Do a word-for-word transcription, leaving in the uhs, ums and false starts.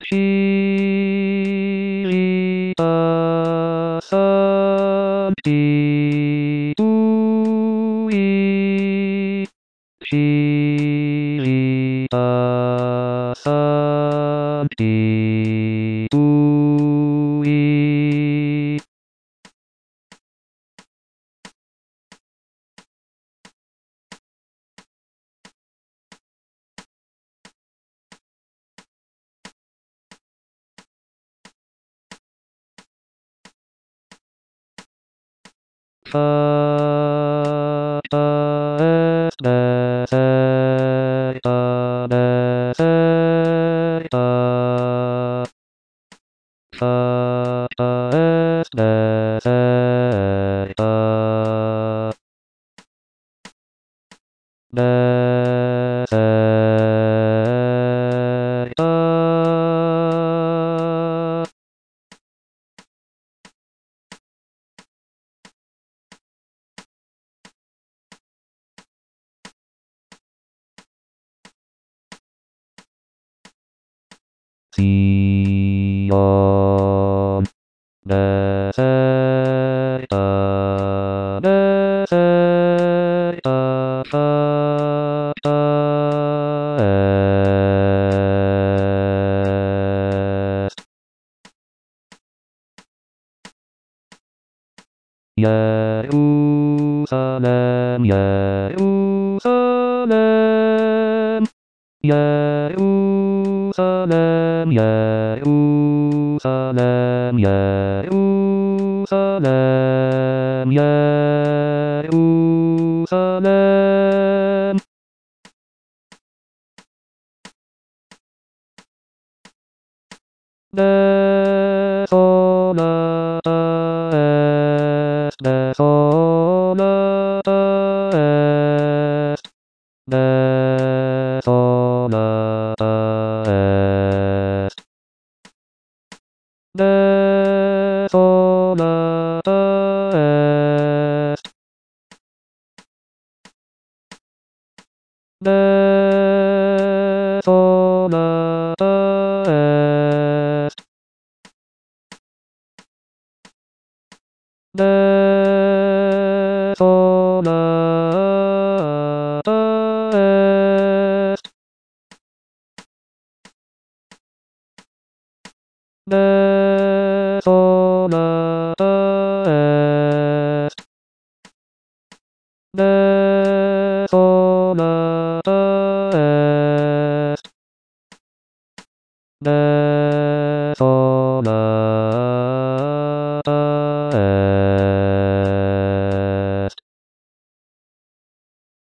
知りたさにうい知りたさにういファタエスデセタデセタファタエスデセタデセタシオンデセタデセタファタエス예루살렘 예루살렘 예루살렘 예루살렘 예루살렘 예루살렘 desolata est desolata est desolata est desolata est desolata est desolata est desolata est desolata est desolata